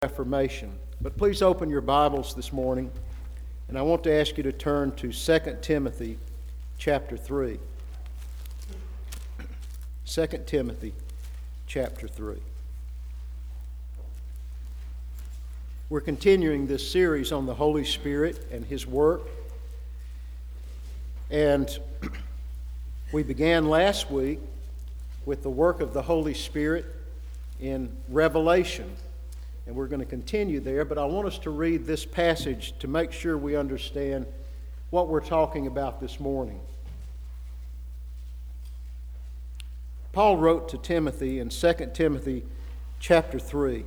Reformation. But please open your Bibles this morning, and I want to ask you to turn to 2 Timothy chapter 3. 2 Timothy chapter 3. We're continuing this series on the Holy Spirit and His work. And we began last week with the work of the Holy Spirit in Revelation. And we're going to continue there, but I want us to read this passage to make sure we understand what we're talking about this morning. Paul wrote to Timothy in 2 Timothy chapter 3,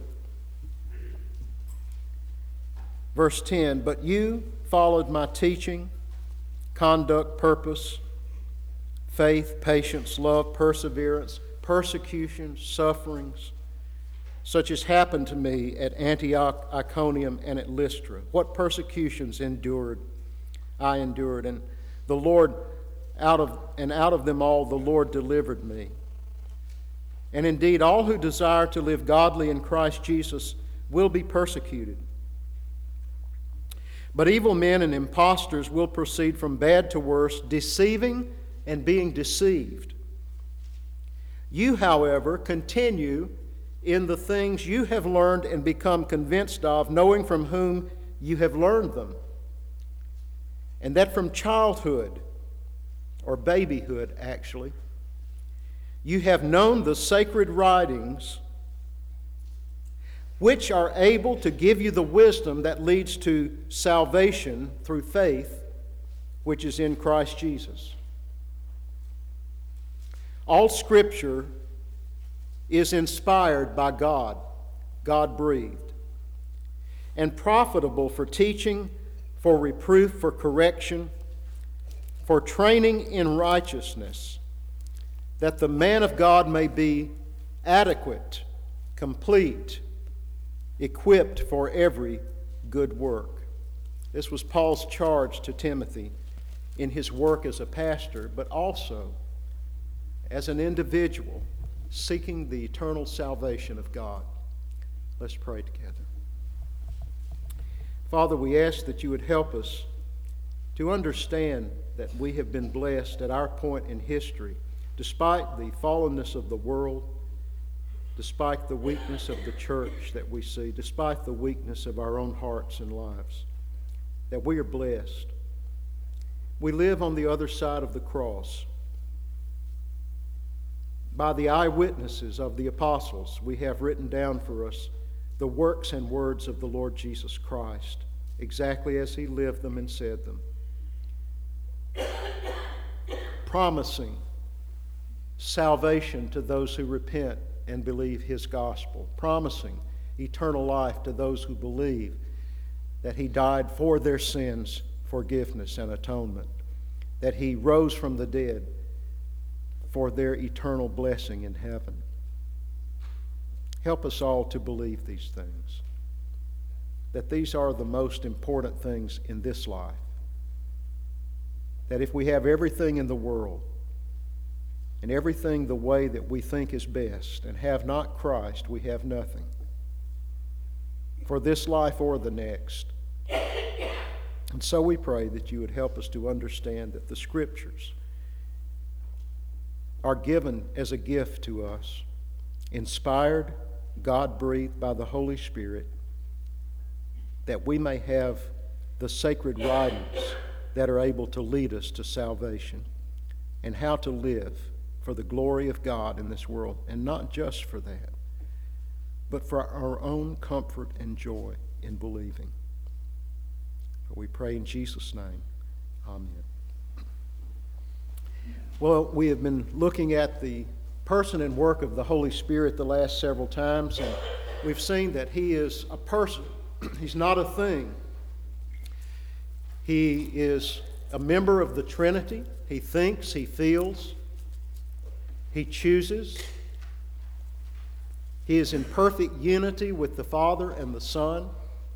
verse 10, "But you followed my teaching, conduct, purpose, faith, patience, love, perseverance, persecution, sufferings, such as happened to me at Antioch, Iconium, and at Lystra. What persecutions I endured, and the Lord out of them all the Lord delivered me. And indeed, all who desire to live godly in Christ Jesus will be persecuted. But evil men and impostors will proceed from bad to worse, deceiving and being deceived. You, however, continue in the things you have learned and become convinced of, knowing from whom you have learned them, and that from childhood, or babyhood actually, you have known the sacred writings, which are able to give you the wisdom that leads to salvation through faith, which is in Christ Jesus. All Scripture is inspired by God, God-breathed, and profitable for teaching, for reproof, for correction, for training in righteousness, that the man of God may be adequate, complete, equipped for every good work." This was Paul's charge to Timothy in his work as a pastor, but also as an individual seeking the eternal salvation of God. Let's pray together. Father, we ask that you would help us to understand that we have been blessed at our point in history, despite the fallenness of the world, despite the weakness of the church that we see, despite the weakness of our own hearts and lives, that we are blessed. We live on the other side of the cross. By the eyewitnesses of the apostles, we have written down for us the works and words of the Lord Jesus Christ, exactly as He lived them and said them, promising salvation to those who repent and believe His gospel, promising eternal life to those who believe that He died for their sins, forgiveness and atonement, that He rose from the dead for their eternal blessing in heaven. Help us all to believe these things, that these are the most important things in this life, that if we have everything in the world and everything the way that we think is best and have not Christ, we have nothing for this life or the next. And so we pray that you would help us to understand that the Scriptures are given as a gift to us, inspired, God-breathed by the Holy Spirit, that we may have the sacred writings that are able to lead us to salvation and how to live for the glory of God in this world, and not just for that, but for our own comfort and joy in believing. We pray in Jesus' name. Amen. Well, we have been looking at the person and work of the Holy Spirit the last several times, and we've seen that He is a person. He's not a thing. He is a member of the Trinity. He thinks, He feels, He chooses. He is in perfect unity with the Father and the Son.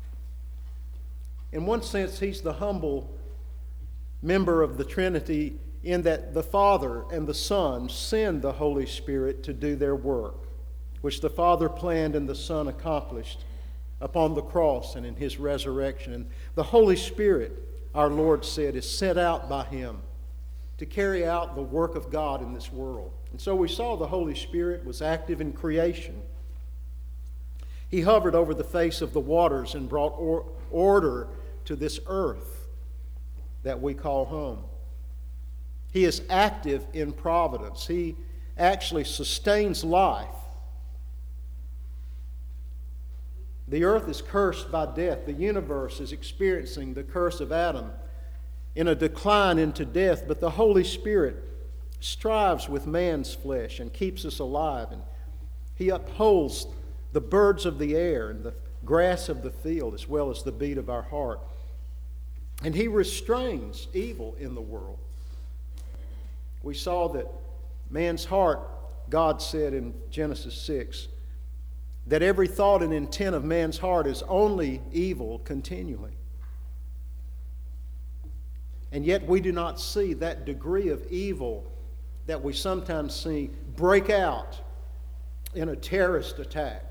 In one sense, He's the humble member of the Trinity in that the Father and the Son send the Holy Spirit to do their work, which the Father planned and the Son accomplished upon the cross and in his resurrection. And the Holy Spirit, our Lord said, is sent out by him to carry out the work of God in this world. And so we saw the Holy Spirit was active in creation. He hovered over the face of the waters and brought order to this earth that we call home. He is active in providence. He actually sustains life. The earth is cursed by death. The universe is experiencing the curse of Adam in a decline into death, but the Holy Spirit strives with man's flesh and keeps us alive, and he upholds the birds of the air and the grass of the field as well as the beat of our heart. And he restrains evil in the world. We saw that man's heart, God said in Genesis 6, that every thought and intent of man's heart is only evil continually. And yet we do not see that degree of evil that we sometimes see break out in a terrorist attack,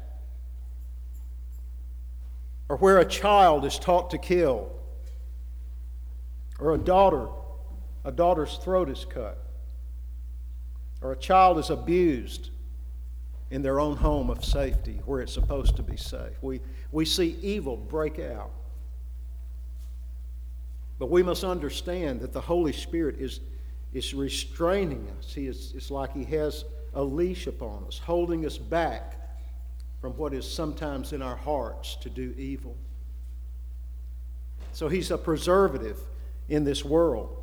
or where a child is taught to kill, or a daughter's throat is cut, or a child is abused in their own home of safety where it's supposed to be safe. We see evil break out. But we must understand that the Holy Spirit is restraining us. It's like he has a leash upon us, holding us back from what is sometimes in our hearts to do evil. So he's a preservative in this world.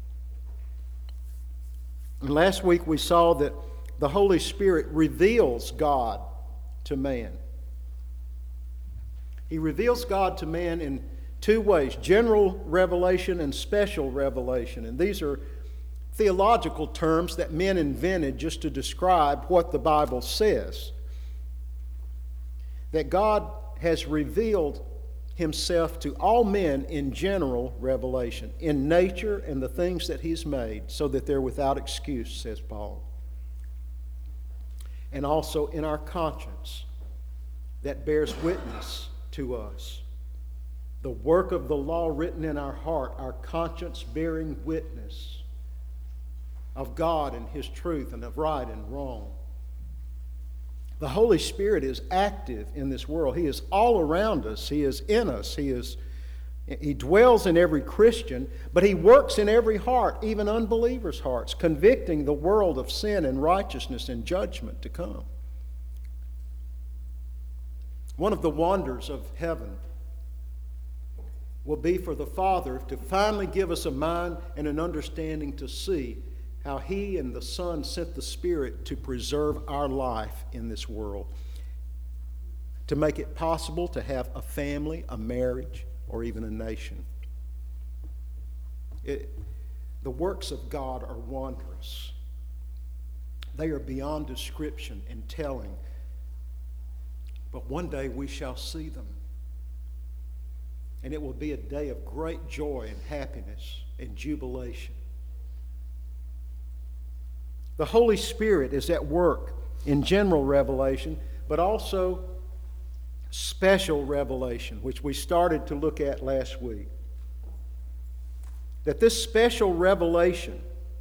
And last week we saw that the Holy Spirit reveals God to man. He reveals God to man in two ways: general revelation and special revelation. And these are theological terms that men invented just to describe what the Bible says. That God has revealed himself to all men in general revelation, in nature and the things that he's made, so that they're without excuse, says Paul. And also in our conscience that bears witness to us. The work of the law written in our heart, our conscience bearing witness of God and his truth and of right and wrong. The Holy Spirit is active in this world. He is all around us. He is in us. He dwells in every Christian, but he works in every heart, even unbelievers' hearts, convicting the world of sin and righteousness and judgment to come. One of the wonders of heaven will be for the Father to finally give us a mind and an understanding to see how he and the Son sent the Spirit to preserve our life in this world, to make it possible to have a family, a marriage, or even a nation. The works of God are wondrous. They are beyond description and telling. But one day we shall see them. And it will be a day of great joy and happiness and jubilation. The Holy Spirit is at work in general revelation, but also special revelation, which we started to look at last week. That this special revelation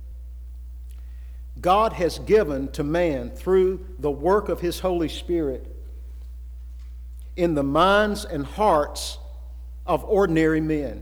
God has given to man through the work of his Holy Spirit in the minds and hearts of ordinary men.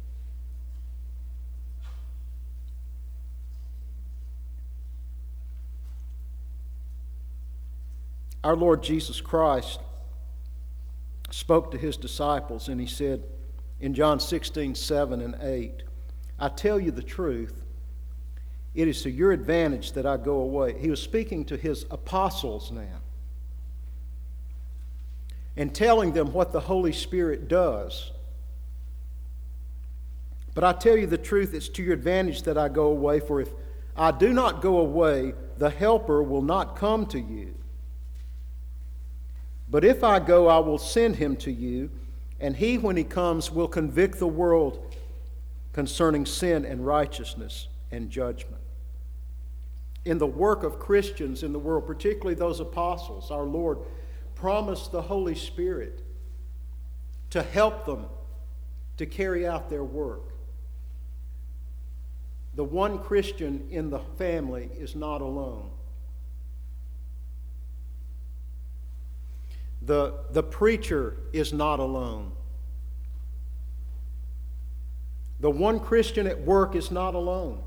Our Lord Jesus Christ spoke to his disciples, and he said in John 16:7 and 8, I tell you the truth, it is to your advantage that I go away. He was speaking to his apostles now and telling them what the Holy Spirit does. But I tell you the truth, it's to your advantage that I go away, for if I do not go away, the Helper will not come to you. But if I go, I will send him to you, and he, when he comes, will convict the world concerning sin and righteousness and judgment. In the work of Christians in the world, particularly those apostles, our Lord promised the Holy Spirit to help them to carry out their work. The one Christian in the family is not alone. The preacher is not alone. The one Christian at work is not alone.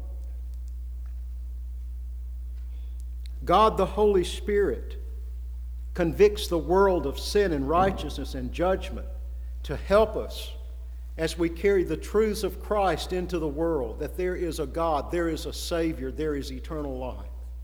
God the Holy Spirit convicts the world of sin and righteousness and judgment to help us as we carry the truths of Christ into the world, that there is a God, there is a Savior, there is eternal life.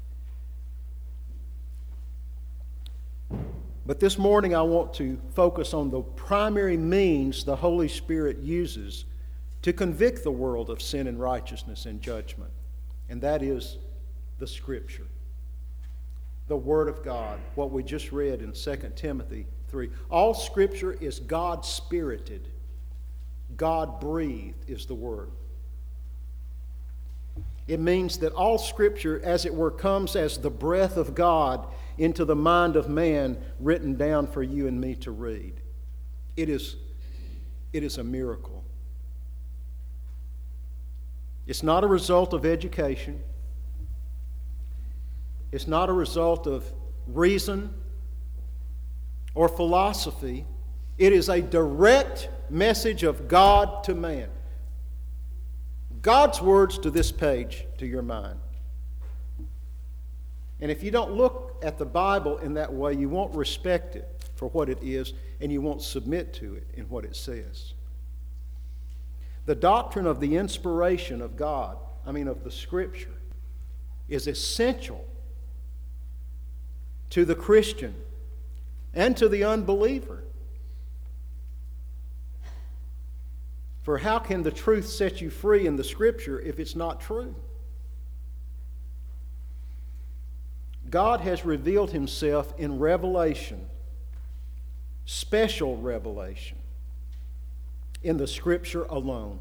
But this morning I want to focus on the primary means the Holy Spirit uses to convict the world of sin and righteousness and judgment, and that is the Scripture, the Word of God, what we just read in 2 Timothy 3. All Scripture is God-spirited. God-breathed is the Word. It means that all Scripture, as it were, comes as the breath of God into the mind of man, written down for you and me to read. It is a miracle. It's not a result of education. It's not a result of reason or philosophy. It is a direct message of God to man. God's words to this page, to your mind. And if you don't look at the Bible in that way, you won't respect it for what it is, and you won't submit to it in what it says. The doctrine of the inspiration of God, of the Scripture, is essential to the Christian and to the unbeliever. For how can the truth set you free in the Scripture if it's not true? God has revealed Himself in revelation, special revelation, in the Scripture alone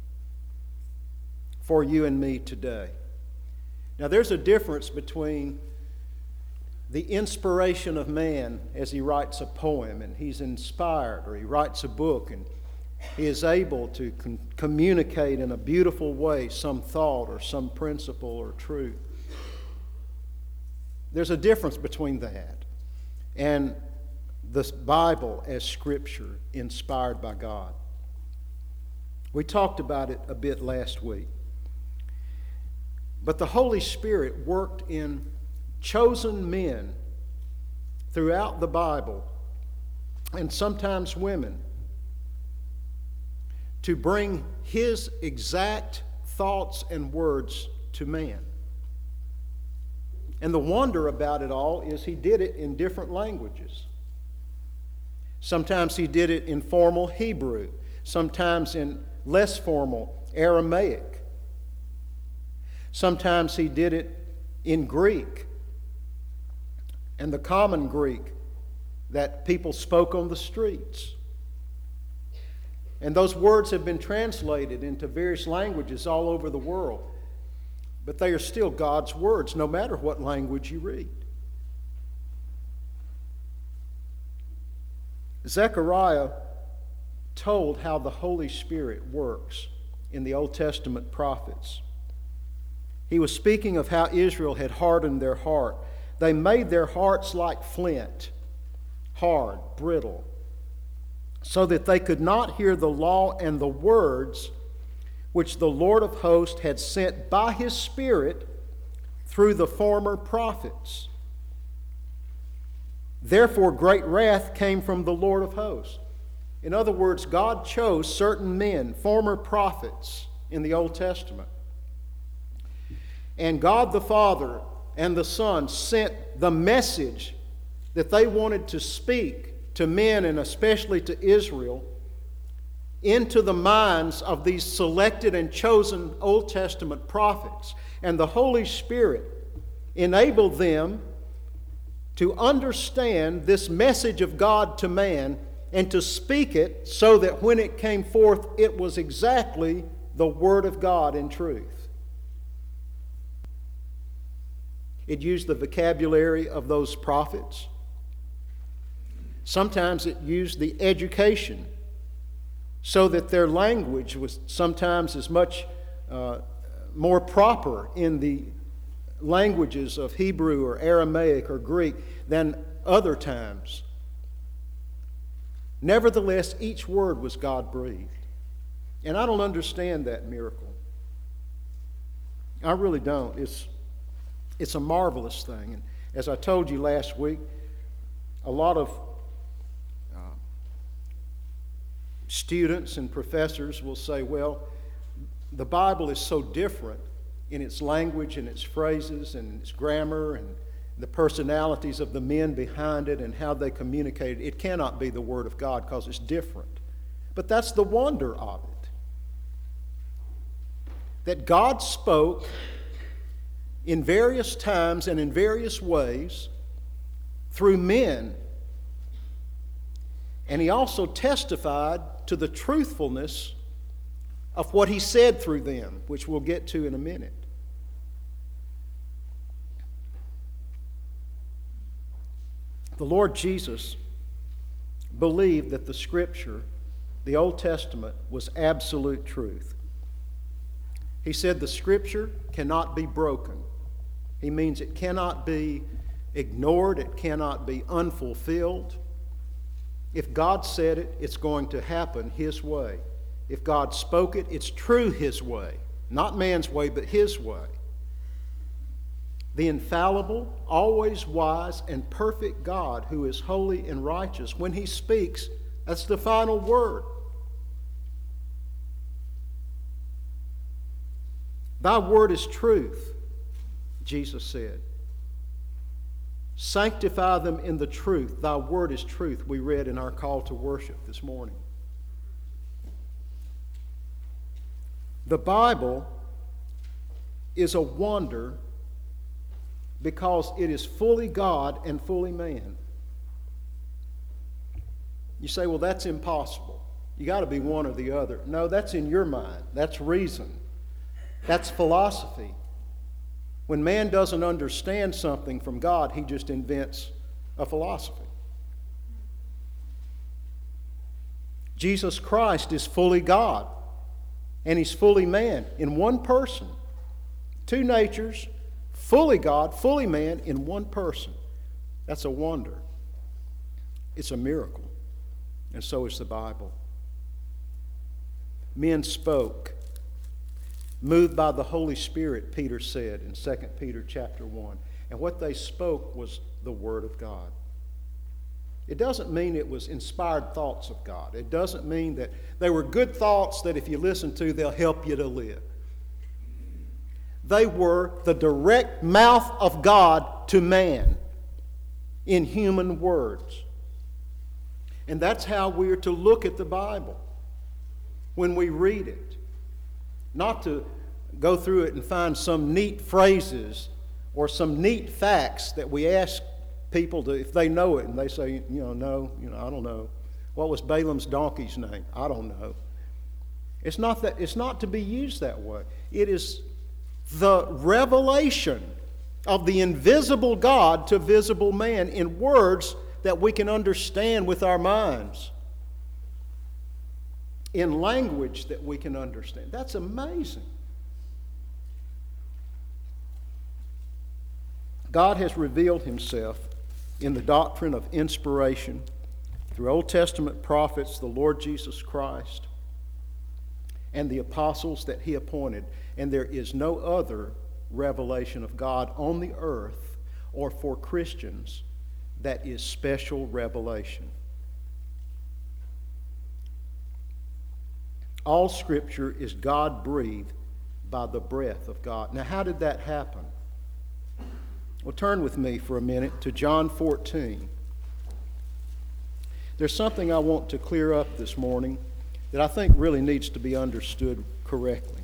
for you and me today. Now, there's a difference between the inspiration of man as he writes a poem and he's inspired, or he writes a book and he is able to communicate in a beautiful way some thought or some principle or truth. There's a difference between that and the Bible as Scripture inspired by God. We talked about it a bit last week. But the Holy Spirit worked in chosen men throughout the Bible, and sometimes women, to bring His exact thoughts and words to man. And the wonder about it all is He did it in different languages. Sometimes He did it in formal Hebrew, sometimes in less formal Aramaic. Sometimes He did it in Greek, and the common Greek that people spoke on the streets. And those words have been translated into various languages all over the world. But they are still God's words, no matter what language you read. Zechariah told how the Holy Spirit works in the Old Testament prophets. He was speaking of how Israel had hardened their heart. They made their hearts like flint, hard, brittle, so that they could not hear the law and the words which the Lord of hosts had sent by His Spirit through the former prophets. Therefore, great wrath came from the Lord of hosts. In other words, God chose certain men, former prophets in the Old Testament. And God the Father and the Son sent the message that they wanted to speak to men, and especially to Israel, into the minds of these selected and chosen Old Testament prophets. And the Holy Spirit enabled them to understand this message of God to man and to speak it so that when it came forth, it was exactly the Word of God in truth. It used the vocabulary of those prophets. Sometimes it used the education so that their language was sometimes as much more proper in the languages of Hebrew or Aramaic or Greek than other times. Nevertheless, each word was God-breathed. And I don't understand that miracle. I really don't. It's a marvelous thing. And as I told you last week, a lot of students and professors will say, well, the Bible is so different in its language and its phrases and its grammar and the personalities of the men behind it and how they communicate. It cannot be the Word of God because it's different. But that's the wonder of it. That God spoke in various times and in various ways through men. And He also testified to the truthfulness of what He said through them, which we'll get to in a minute. The Lord Jesus believed that the Scripture, the Old Testament, was absolute truth. He said the Scripture cannot be broken. He means it cannot be ignored, it cannot be unfulfilled. If God said it, it's going to happen His way. If God spoke it, it's true His way. Not man's way, but His way. The infallible, always wise, and perfect God who is holy and righteous, when He speaks, that's the final word. Thy word is truth, Jesus said. Sanctify them in the truth. Thy word is truth, we read in our call to worship this morning. The Bible is a wonder because it is fully God and fully man. You say, well, that's impossible. You got to be one or the other. No, that's in your mind. That's reason. That's philosophy. When man doesn't understand something from God, he just invents a philosophy. Jesus Christ is fully God, and He's fully man in one person. Two natures, fully God, fully man in one person. That's a wonder. It's a miracle. And so is the Bible. Men spoke, moved by the Holy Spirit, Peter said in 2 Peter chapter 1. And what they spoke was the Word of God. It doesn't mean it was inspired thoughts of God. It doesn't mean that they were good thoughts that if you listen to, they'll help you to live. They were the direct mouth of God to man in human words. And that's how we are to look at the Bible when we read it. Not to go through it and find some neat phrases or some neat facts that we ask people to, if they know it, and they say, no, I don't know. What was Balaam's donkey's name? I don't know. It's not to be used that way. It is the revelation of the invisible God to visible man in words that we can understand with our minds, in language that we can understand. That's amazing. God has revealed Himself in the doctrine of inspiration through Old Testament prophets, the Lord Jesus Christ, and the apostles that He appointed. And there is no other revelation of God on the earth or for Christians that is special revelation. All Scripture is God-breathed by the breath of God. Now, how did that happen? Well, turn with me for a minute to John 14. There's something I want to clear up this morning that I think really needs to be understood correctly.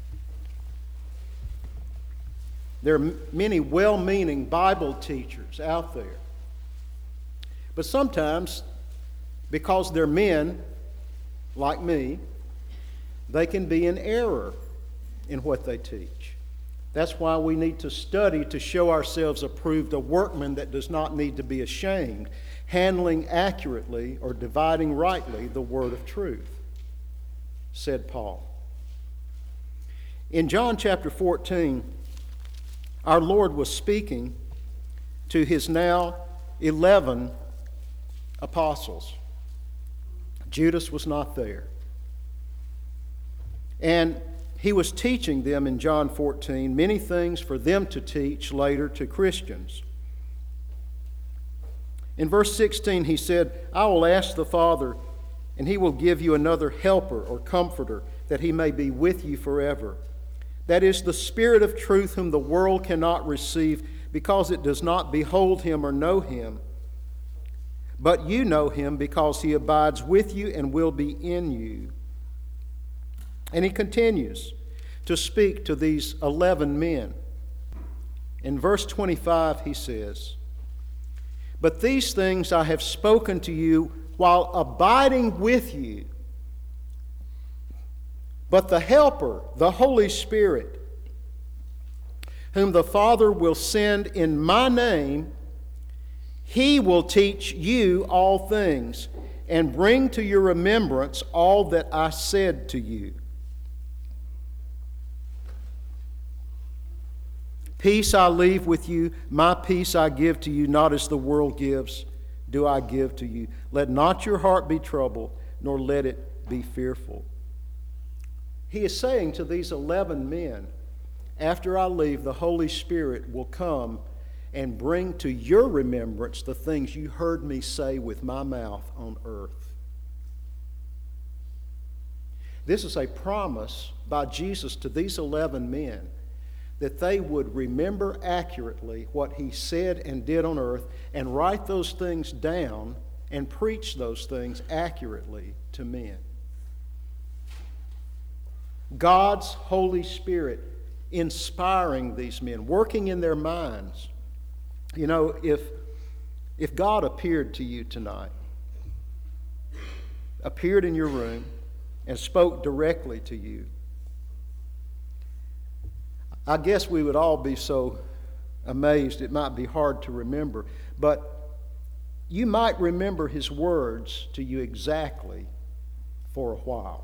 There are many well-meaning Bible teachers out there. But sometimes, because they're men like me, they can be in error in what they teach. That's why we need to study to show ourselves approved, a workman that does not need to be ashamed, handling accurately or dividing rightly the word of truth. said Paul. In John chapter 14, our Lord was speaking to his now 11 apostles. Judas was not there. And he was teaching them in John 14 many things for them to teach later to Christians. In verse 16 he said, I will ask the Father, and he will give you another helper or comforter, that he may be with you forever. That is the Spirit of truth, whom the world cannot receive, because it does not behold him or know him. But you know him, because he abides with you and will be in you. And he continues to speak to these 11 men. In verse 25 he says, But these things I have spoken to you while abiding with you. But the Helper, the Holy Spirit, whom the Father will send in my name, he will teach you all things and bring to your remembrance all that I said to you. Peace I leave with you, my peace I give to you, not as the world gives, do I give to you. Let not your heart be troubled, nor let it be fearful. He is saying to these 11 men, after I leave, the Holy Spirit will come and bring to your remembrance the things you heard me say with my mouth on earth. This is a promise by Jesus to these 11 men, that they would remember accurately what he said and did on earth and write those things down and preach those things accurately to men. God's Holy Spirit inspiring these men, working in their minds. You know, if God appeared to you tonight, appeared in your room and spoke directly to you, I guess we would all be so amazed it might be hard to remember. But you might remember his words to you exactly for a while.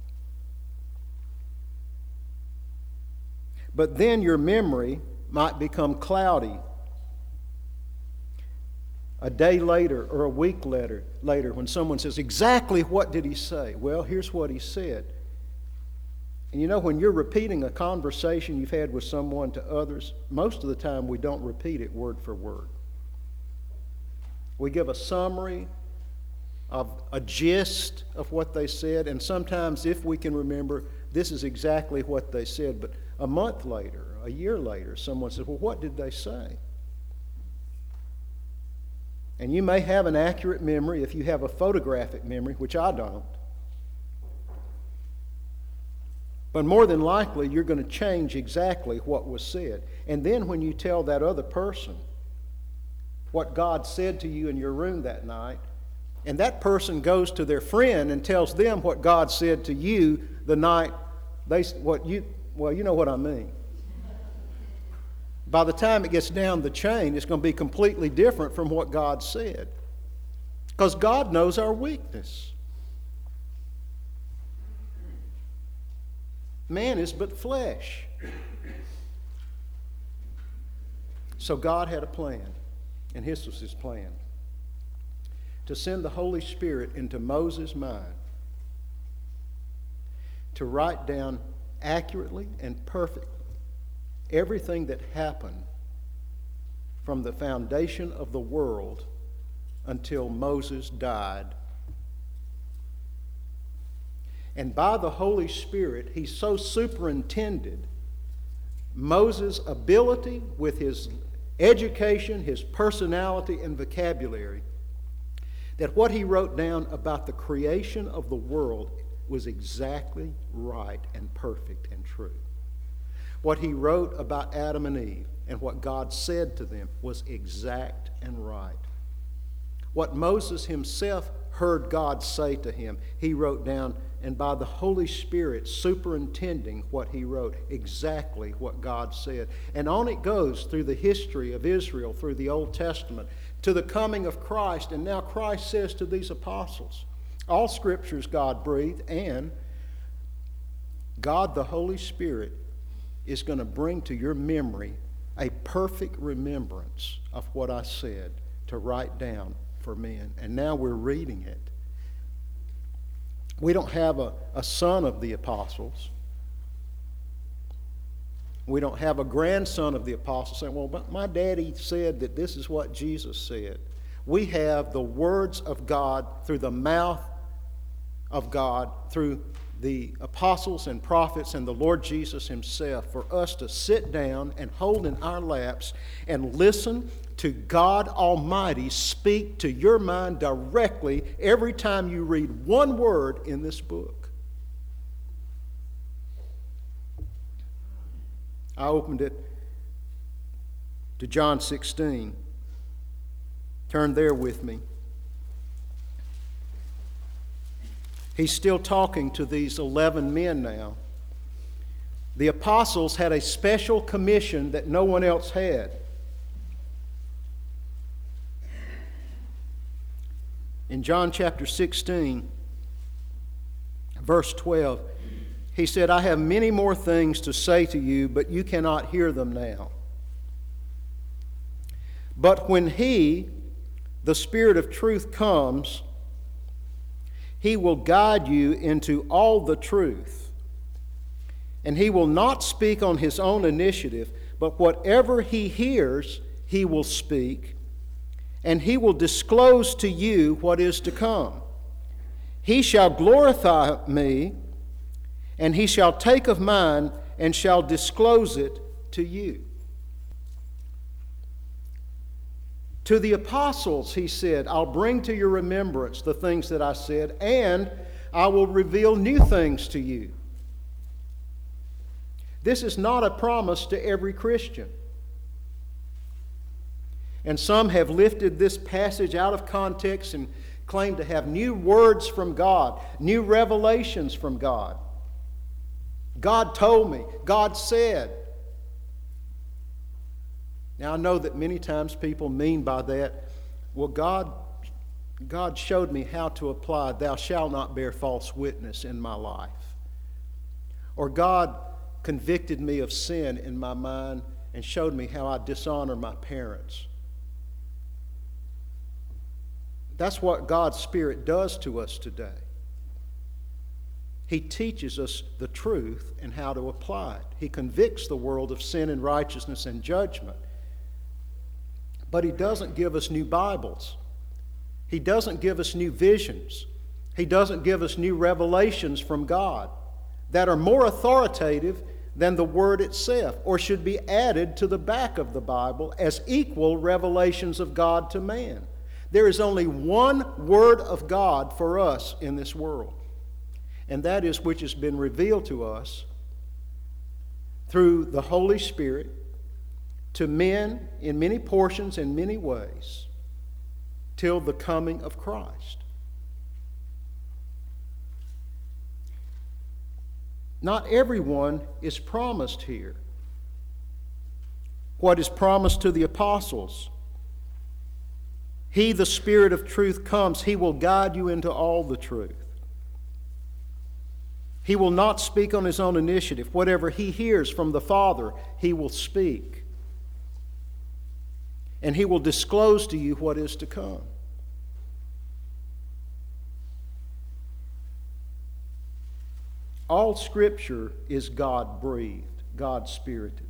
But then your memory might become cloudy. A day later or a week later, when someone says, exactly what did he say? Well, here's what he said. And you know, when you're repeating a conversation you've had with someone to others, most of the time we don't repeat it word for word. We give a summary of a gist of what they said, and sometimes, if we can remember, this is exactly what they said. But a month later, a year later, someone says, well, what did they say? And you may have an accurate memory if you have a photographic memory, which I don't. But more than likely, you're going to change exactly what was said. And then when you tell that other person what God said to you in your room that night, and that person goes to their friend and tells them what God said to you the night you know what I mean. By the time it gets down the chain, it's going to be completely different from what God said. Because God knows our weakness. Man is but flesh. So God had a plan, and this was his plan: to send the Holy Spirit into Moses' mind to write down accurately and perfectly everything that happened from the foundation of the world until Moses died. And by the Holy Spirit, he so superintended Moses' ability with his education, his personality, and vocabulary, that what he wrote down about the creation of the world was exactly right and perfect and true. What he wrote about Adam and Eve and what God said to them was exact and right. What Moses himself heard God say to him, he wrote down, and by the Holy Spirit superintending what he wrote, exactly what God said. And on it goes through the history of Israel, through the Old Testament, to the coming of Christ. And now Christ says to these apostles, all Scripture is God-breathed and God the Holy Spirit is going to bring to your memory a perfect remembrance of what I said to write down for men. And now we're reading it. We don't have a son of the apostles. We don't have a grandson of the apostles saying, well, but my daddy said that this is what Jesus said. We have the words of God through the mouth of God, through the apostles and prophets and the Lord Jesus himself, for us to sit down and hold in our laps and listen to God Almighty speak to your mind directly every time you read one word in this book. I opened it to John 16. Turn there with me. He's still talking to these 11 men now. The apostles had a special commission that no one else had. In John chapter 16, verse 12, he said, I have many more things to say to you, but you cannot hear them now. But when He, the Spirit of truth, comes, He will guide you into all the truth. And He will not speak on His own initiative, but whatever He hears, He will speak, and He will disclose to you what is to come. He shall glorify me, and He shall take of mine and shall disclose it to you. To the apostles, He said, I'll bring to your remembrance the things that I said, and I will reveal new things to you. This is not a promise to every Christian. And some have lifted this passage out of context and claim to have new words from God, new revelations from God. God told me, God said. Now I know that many times people mean by that, well, God showed me how to apply thou shalt not bear false witness in my life. Or God convicted me of sin in my mind and showed me how I dishonor my parents. That's what God's Spirit does to us today. He teaches us the truth and how to apply it. He convicts the world of sin and righteousness and judgment. But He doesn't give us new Bibles. He doesn't give us new visions. He doesn't give us new revelations from God that are more authoritative than the Word itself, or should be added to the back of the Bible as equal revelations of God to man. There is only one Word of God for us in this world, and that is which has been revealed to us through the Holy Spirit to men in many portions and many ways till the coming of Christ. Not everyone is promised here. What is promised to the apostles? He, the Spirit of truth, comes. He will guide you into all the truth. He will not speak on His own initiative. Whatever He hears from the Father, He will speak. And He will disclose to you what is to come. All Scripture is God-breathed, God-spirited.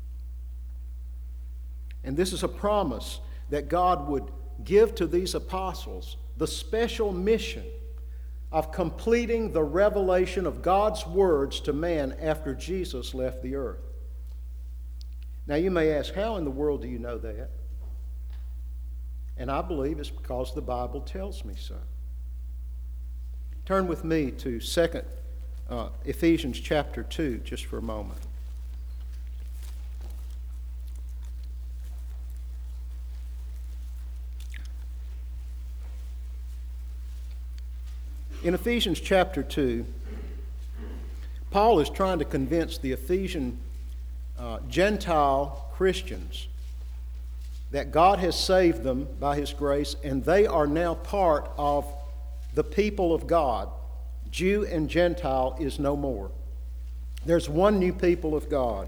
And this is a promise that God would give to these apostles the special mission of completing the revelation of God's words to man after Jesus left the earth. Now you may ask, how in the world do you know that? And I believe it's because the Bible tells me so. Turn with me to Ephesians chapter 2 just for a moment. In Ephesians chapter 2, Paul is trying to convince the Ephesian Gentile Christians that God has saved them by His grace, and they are now part of the people of God. Jew and Gentile is no more. There's one new people of God.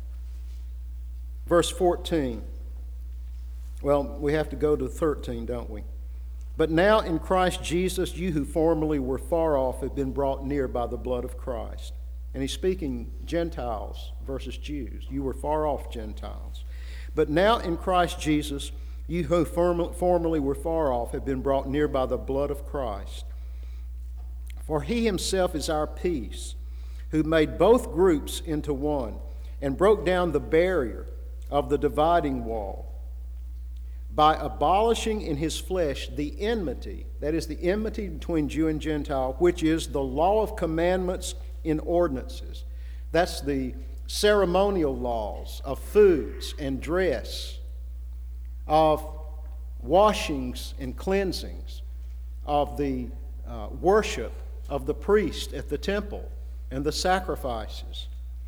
Verse 14. Well, we have to go to 13, don't we? But now in Christ Jesus, you who formerly were far off have been brought near by the blood of Christ. And he's speaking Gentiles versus Jews. You were far off Gentiles. But now in Christ Jesus, you who formerly were far off have been brought near by the blood of Christ. For he himself is our peace, who made both groups into one and broke down the barrier of the dividing wall by abolishing in his flesh the enmity, that is, the enmity between Jew and Gentile, which is the law of commandments in ordinances. That's the ceremonial laws of foods and dress, of washings and cleansings, of the worship of the priest at the temple and the sacrifices.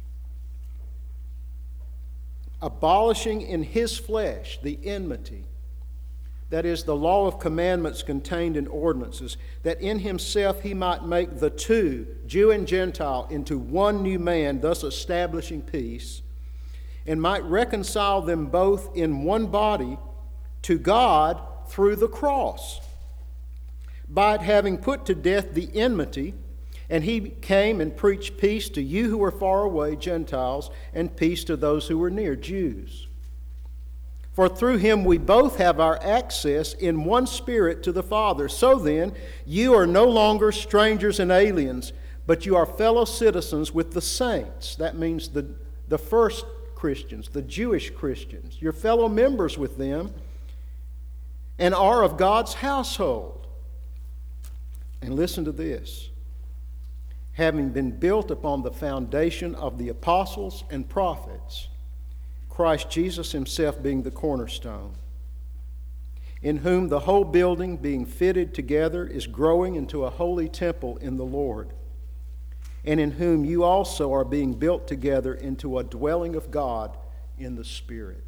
Abolishing in his flesh the enmity, that is, the law of commandments contained in ordinances, that in himself he might make the two, Jew and Gentile, into one new man, thus establishing peace, and might reconcile them both in one body to God through the cross, by it having put to death the enmity. And he came and preached peace to you who were far away, Gentiles, and peace to those who were near, Jews. For through him we both have our access in one Spirit to the Father. So then, you are no longer strangers and aliens, but you are fellow citizens with the saints. That means the first Christians, the Jewish Christians. You're fellow members with them and are of God's household. And listen to this. Having been built upon the foundation of the apostles and prophets, Christ Jesus himself being the cornerstone, in whom the whole building being fitted together is growing into a holy temple in the Lord, and in whom you also are being built together into a dwelling of God in the Spirit.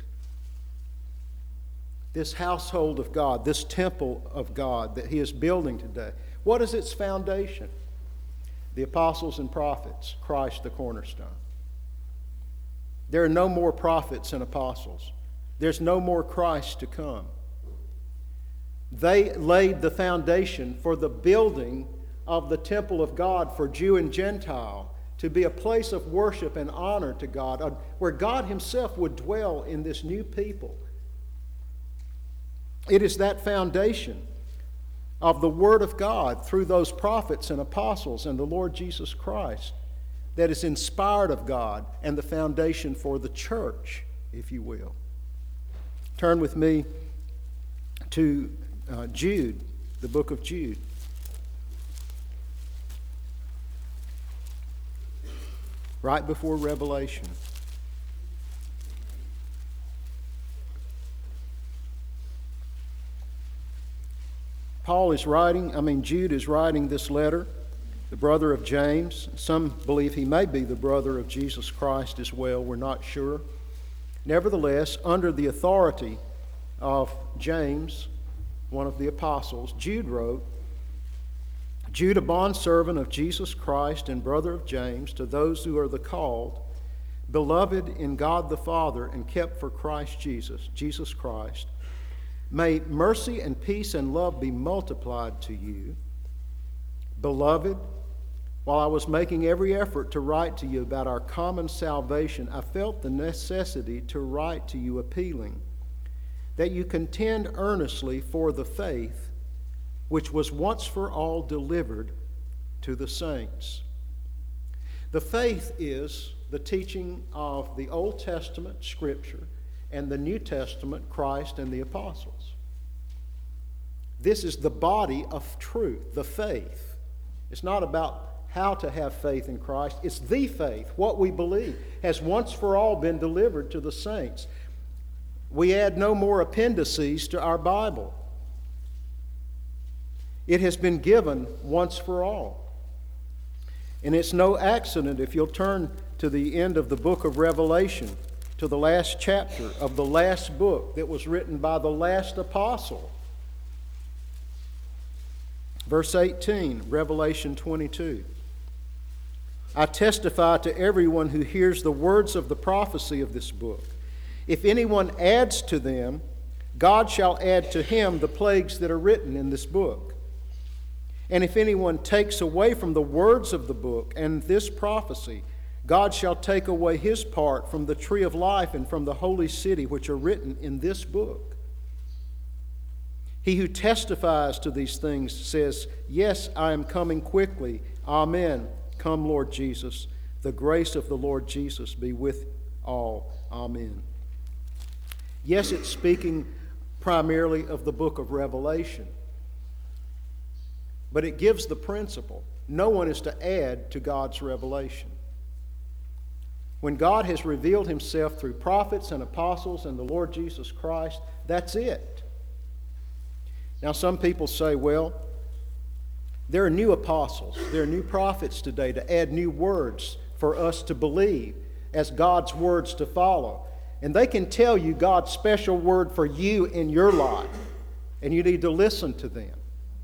This household of God, this temple of God that he is building today, what is its foundation? The apostles and prophets, Christ the cornerstone. There are no more prophets and apostles. There's no more Christ to come. They laid the foundation for the building of the temple of God for Jew and Gentile, to be a place of worship and honor to God, where God himself would dwell in this new people. It is that foundation of the Word of God through those prophets and apostles and the Lord Jesus Christ that is inspired of God and the foundation for the church, if you will. Turn with me to Jude, the book of Jude. Right before Revelation. Jude is writing this letter, the brother of James. Some believe he may be the brother of Jesus Christ as well. We're not sure. Nevertheless, under the authority of James, one of the apostles, Jude wrote, Jude, a bondservant of Jesus Christ and brother of James, to those who are the called, beloved in God the Father and kept for Christ Jesus Christ, may mercy and peace and love be multiplied to you. Beloved, while I was making every effort to write to you about our common salvation, I felt the necessity to write to you appealing that you contend earnestly for the faith which was once for all delivered to the saints. The faith is the teaching of the Old Testament Scripture and the New Testament, Christ and the apostles. This is the body of truth, the faith. It's not about how to have faith in Christ. It's the faith. What we believe has once for all been delivered to the saints. We add no more appendices to our Bible. It has been given once for all. And it's no accident if you'll turn to the end of the book of Revelation, to the last chapter of the last book that was written by the last apostle. Verse 18, Revelation 22. I testify to everyone who hears the words of the prophecy of this book. If anyone adds to them, God shall add to him the plagues that are written in this book. And if anyone takes away from the words of the book and this prophecy, God shall take away his part from the tree of life and from the holy city which are written in this book. He who testifies to these things says, Yes, I am coming quickly. Amen. Come, Lord Jesus. The grace of the Lord Jesus be with all. Amen. Yes, it's speaking primarily of the book of Revelation, but it gives the principle. No one is to add to God's revelation. When God has revealed himself through prophets and apostles and the Lord Jesus Christ, that's it. Now, some people say, well, there are new apostles, there are new prophets today to add new words for us to believe as God's words to follow. And they can tell you God's special word for you in your life, and you need to listen to them.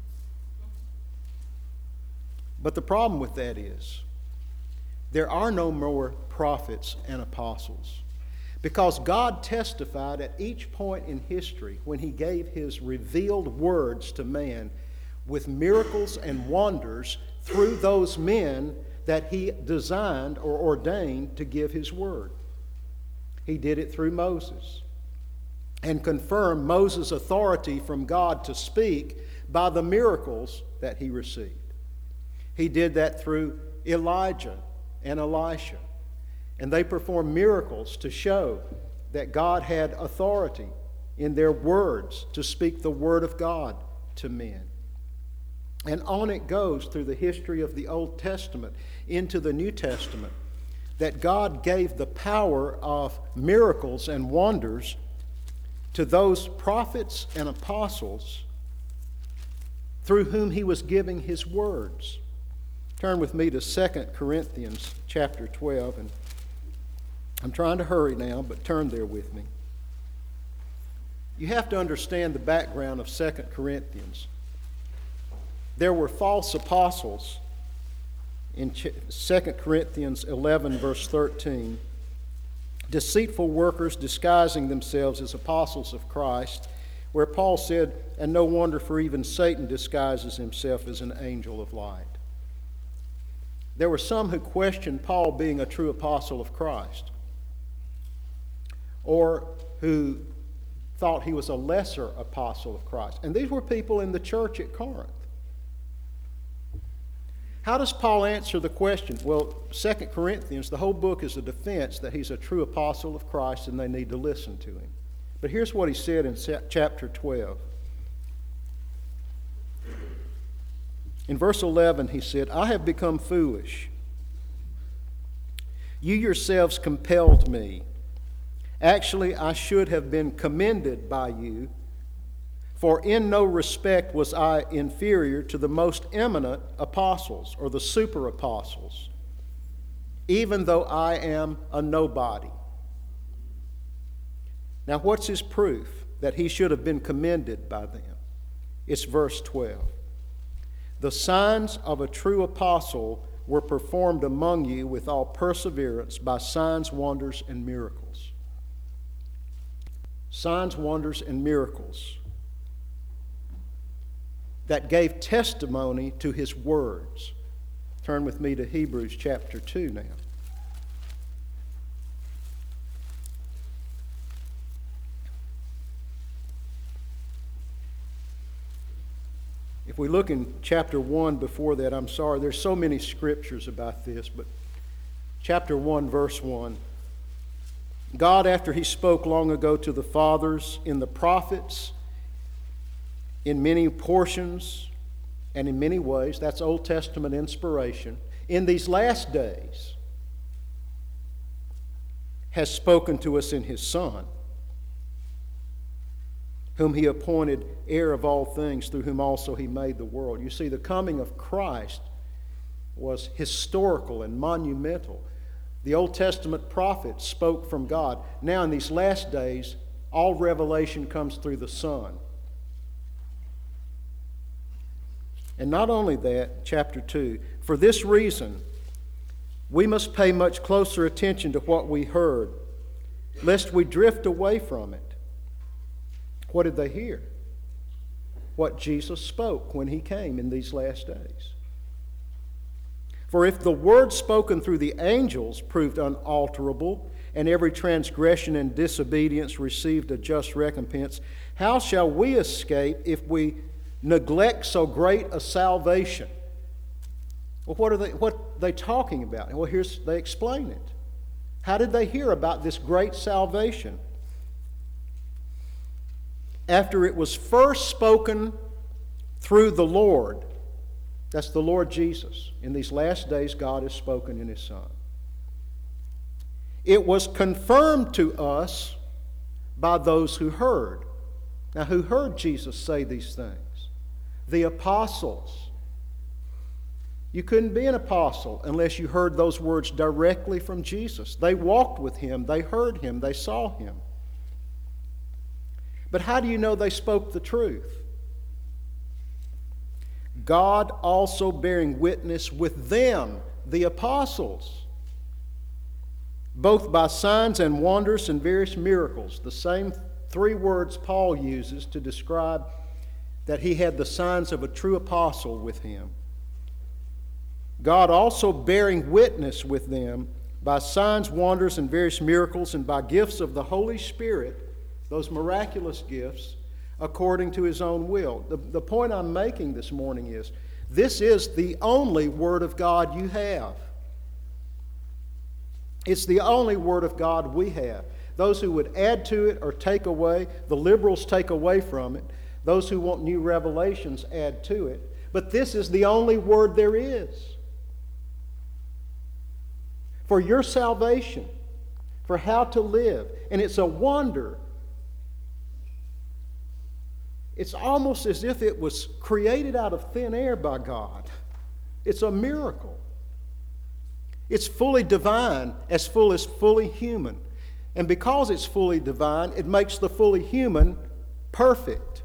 But the problem with that is there are no more prophets and apostles, because God testified at each point in history when he gave his revealed words to man with miracles and wonders through those men that he designed or ordained to give his word. He did it through Moses and confirmed Moses' authority from God to speak by the miracles that he received. He did that through Elijah and Elisha, and they performed miracles to show that God had authority in their words to speak the word of God to men. And on it goes through the history of the Old Testament into the New Testament, that God gave the power of miracles and wonders to those prophets and apostles through whom he was giving his words. Turn with me to 2 Corinthians chapter 12, and I'm trying to hurry now, but turn there with me. You have to understand the background of 2 Corinthians. There were false apostles in 2 Corinthians 11, verse 13. Deceitful workers disguising themselves as apostles of Christ, where Paul said, and no wonder, for even Satan disguises himself as an angel of light. There were some who questioned Paul being a true apostle of Christ, or who thought he was a lesser apostle of Christ. And these were people in the church at Corinth. How does Paul answer the question? Well, 2 Corinthians, the whole book is a defense that he's a true apostle of Christ and they need to listen to him. But here's what he said in chapter 12. In verse 11, he said, I have become foolish. You yourselves compelled me. Actually, I should have been commended by you, for in no respect was I inferior to the most eminent apostles or the super apostles, even though I am a nobody. Now, what's his proof that he should have been commended by them? It's verse 12. The signs of a true apostle were performed among you with all perseverance by signs, wonders, and miracles. Signs, wonders, and miracles that gave testimony to his words. Turn with me to Hebrews chapter 2 now. If we look in chapter 1 before that, I'm sorry, there's so many scriptures about this, but chapter 1, verse 1. God, after he spoke long ago to the fathers in the prophets, in many portions and in many ways, that's Old Testament inspiration, in these last days has spoken to us in his Son, whom he appointed heir of all things, through whom also he made the world. You see, the coming of Christ was historical and monumental. The Old Testament prophets spoke from God. Now in these last days, all revelation comes through the Son. And not only that, chapter 2, for this reason, We must pay much closer attention to what we heard, lest we drift away from it. What did they hear? What Jesus spoke when he came in these last days. For if the word spoken through the angels proved unalterable, and every transgression and disobedience received a just recompense, how shall we escape if we neglect so great a salvation? Well, what are they talking about? Well, they explain it. How did they hear about this great salvation? After it was first spoken through the Lord, that's the Lord Jesus. In these last days, God has spoken in His Son. It was confirmed to us by those who heard. Now, who heard Jesus say these things? The apostles. You couldn't be an apostle unless you heard those words directly from Jesus. They walked with Him, they heard Him, they saw Him. But how do you know they spoke the truth? God also bearing witness with them, the apostles, both by signs and wonders and various miracles. The same three words Paul uses to describe that he had the signs of a true apostle with him. God also bearing witness with them by signs, wonders, and various miracles, and by gifts of the Holy Spirit, those miraculous gifts, according to His own will. The point I'm making this morning is, this is the only Word of God you have. It's the only Word of God we have. Those who would add to it or take away, the liberals take away from it. Those who want new revelations add to it. But this is the only Word there is. For your salvation, for how to live. And it's a wonder. It's almost as if it was created out of thin air by God. It's a miracle. It's fully divine as fully human. And because it's fully divine, it makes the fully human perfect.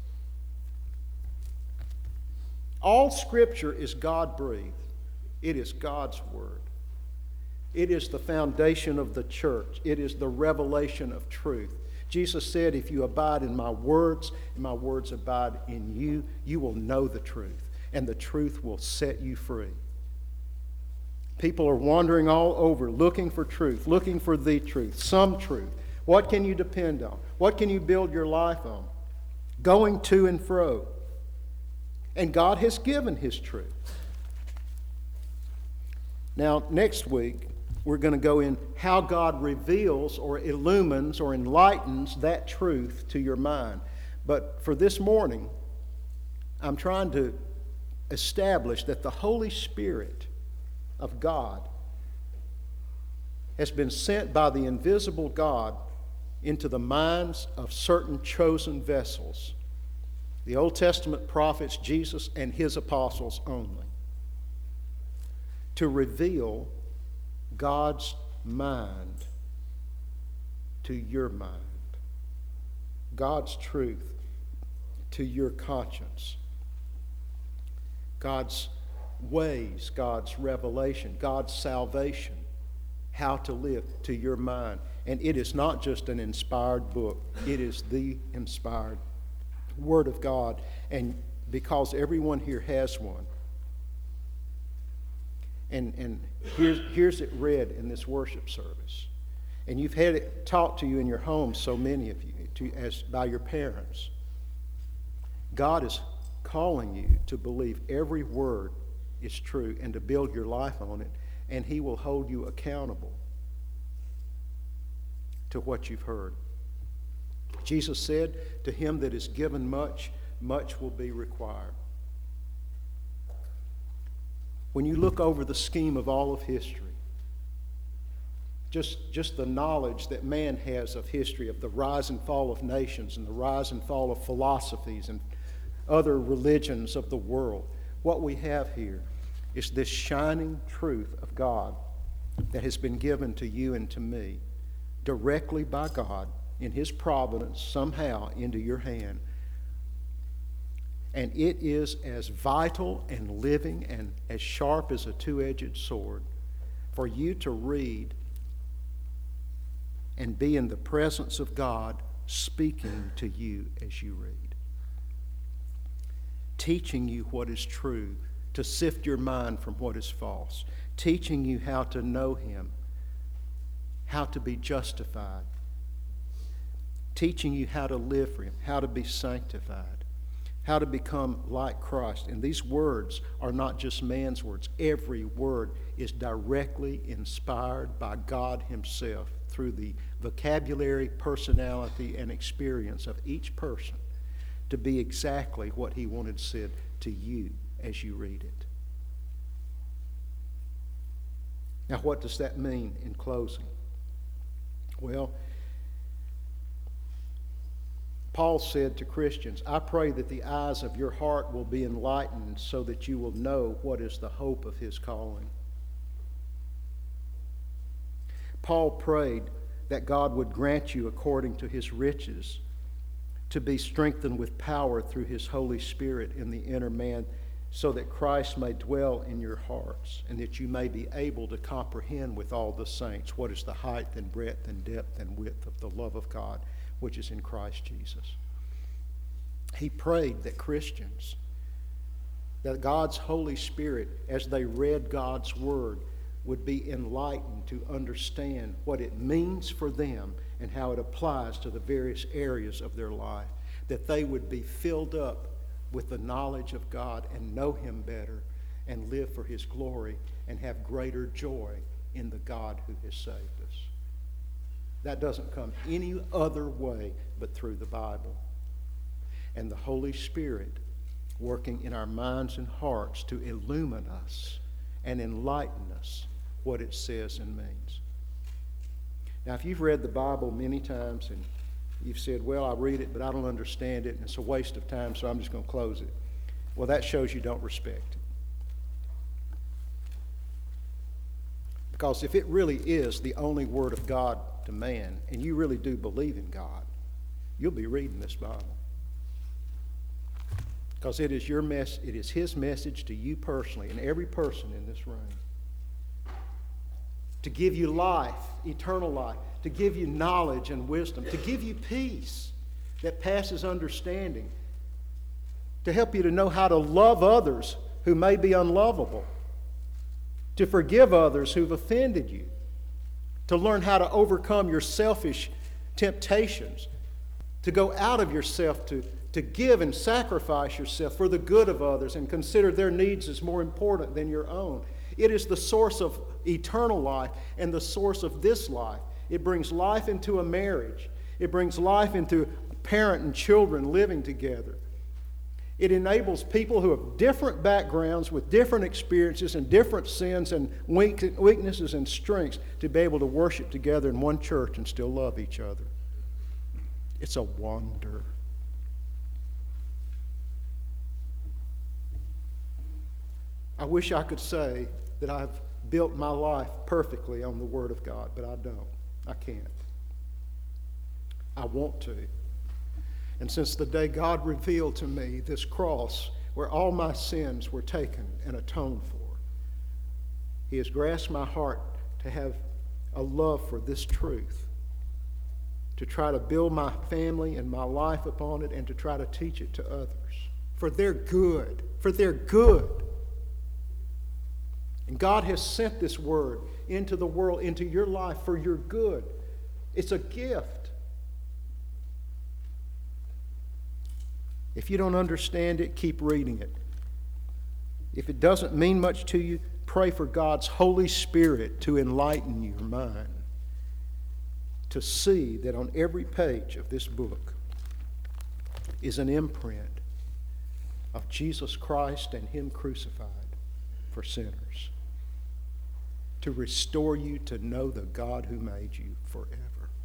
All Scripture is God-breathed. It is God's Word. It is the foundation of the church. It is the revelation of truth. Jesus said, if you abide in my words, and my words abide in you, you will know the truth, and the truth will set you free. People are wandering all over, looking for truth, looking for the truth, some truth. What can you depend on? What can you build your life on? Going to and fro. And God has given His truth. Now, next week, we're going to go in how God reveals or illumines or enlightens that truth to your mind. But for this morning, I'm trying to establish that the Holy Spirit of God has been sent by the invisible God into the minds of certain chosen vessels, the Old Testament prophets, Jesus, and His apostles only, to reveal God's mind to your mind, God's truth to your conscience, God's ways, God's revelation, God's salvation, how to live to your mind. And it is not just an inspired book, it is the inspired Word of God. And because everyone here has one, and here's it read in this worship service. And you've had it taught to you in your home, so many of you, as by your parents. God is calling you to believe every word is true and to build your life on it, and He will hold you accountable to what you've heard. Jesus said, to him that is given much, much will be required. When you look over the scheme of all of history, just the knowledge that man has of history, of the rise and fall of nations and the rise and fall of philosophies and other religions of the world, what we have here is this shining truth of God that has been given to you and to me directly by God in His providence somehow into your hand. And it is as vital and living and as sharp as a two-edged sword. for you to read and be in the presence of God speaking to you as you read, teaching you what is true, to sift your mind from what is false, teaching you how to know Him, how to be justified, teaching you how to live for Him, how to be sanctified, how to become like Christ. And these words are not just man's words. Every word is directly inspired by God Himself through the vocabulary, personality, and experience of each person to be exactly what He wanted said to you as you read it. Now, what does that mean in closing? Well, Paul said to Christians, I pray that the eyes of your heart will be enlightened so that you will know what is the hope of His calling. Paul prayed that God would grant you, according to His riches, to be strengthened with power through His Holy Spirit in the inner man, so that Christ may dwell in your hearts, and that you may be able to comprehend with all the saints what is the height and breadth and depth and width of the love of God, which is in Christ Jesus. He prayed that Christians, that God's Holy Spirit, as they read God's Word, would be enlightened to understand what it means for them and how it applies to the various areas of their life, that they would be filled up with the knowledge of God and know Him better and live for His glory and have greater joy in the God who has saved us. That doesn't come any other way but through the Bible. And the Holy Spirit working in our minds and hearts to illumine us and enlighten us what it says and means. Now, if you've read the Bible many times and you've said, well, I read it, but I don't understand it, and it's a waste of time, so I'm just going to close it. Well, that shows you don't respect it. Because if it really is the only Word of God to man, and you really do believe in God, you'll be reading this Bible. Because it is it is His message to you personally and every person in this room. To give you life, eternal life, to give you knowledge and wisdom, to give you peace that passes understanding, to help you to know how to love others who may be unlovable, to forgive others who've offended you, to learn how to overcome your selfish temptations, to go out of yourself to give and sacrifice yourself for the good of others and consider their needs as more important than your own. It is the source of eternal life and the source of this life. It brings life into a marriage. It brings life into a parent and children living together. It enables people who have different backgrounds with different experiences and different sins and weaknesses and strengths to be able to worship together in one church and still love each other. It's a wonder. I wish I could say that I've built my life perfectly on the Word of God, but I don't. I can't. I want to. And since the day God revealed to me this cross where all my sins were taken and atoned for, He has grasped my heart to have a love for this truth, to try to build my family and my life upon it, and to try to teach it to others for their good, for their good. And God has sent this Word into the world, into your life for your good. It's a gift. If you don't understand it, keep reading it. If it doesn't mean much to you, pray for God's Holy Spirit to enlighten your mind, to see that on every page of this book is an imprint of Jesus Christ and Him crucified for sinners, to restore you to know the God who made you forever.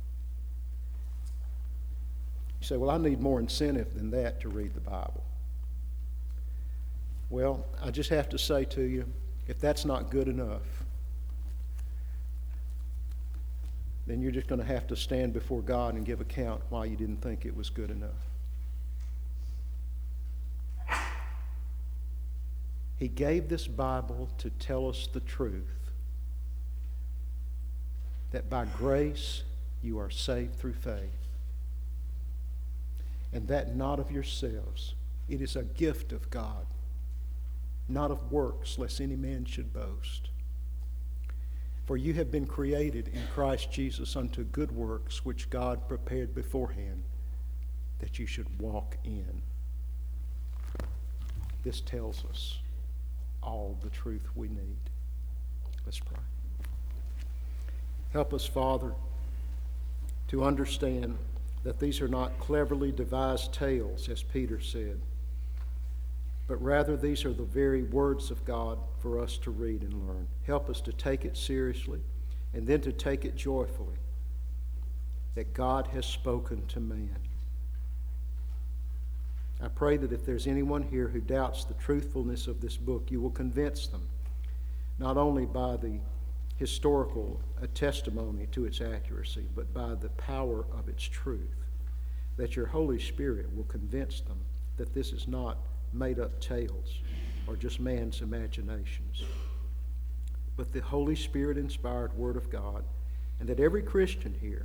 You say, well, I need more incentive than that to read the Bible. Well, I just have to say to you, if that's not good enough, then you're just going to have to stand before God and give account why you didn't think it was good enough. He gave this Bible to tell us the truth that by grace you are saved through faith, and that not of yourselves. It is a gift of God, not of works, lest any man should boast. For you have been created in Christ Jesus unto good works, which God prepared beforehand that you should walk in. This tells us all the truth we need. Let's pray. Help us, Father, to understand that these are not cleverly devised tales, as Peter said, but rather these are the very words of God for us to read and learn. Help us to take it seriously and then to take it joyfully, that God has spoken to man. I pray that if there's anyone here who doubts the truthfulness of this book, you will convince them, not only by the historical testimony to its accuracy, but by the power of its truth, that your Holy Spirit will convince them that this is not made-up tales or just man's imaginations, but the Holy Spirit-inspired Word of God, and that every Christian here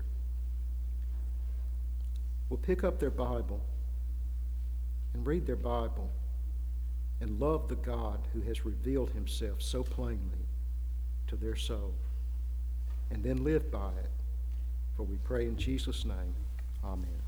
will pick up their Bible and read their Bible and love the God who has revealed himself so plainly to their soul, and then live by it. For we pray in Jesus' name, amen.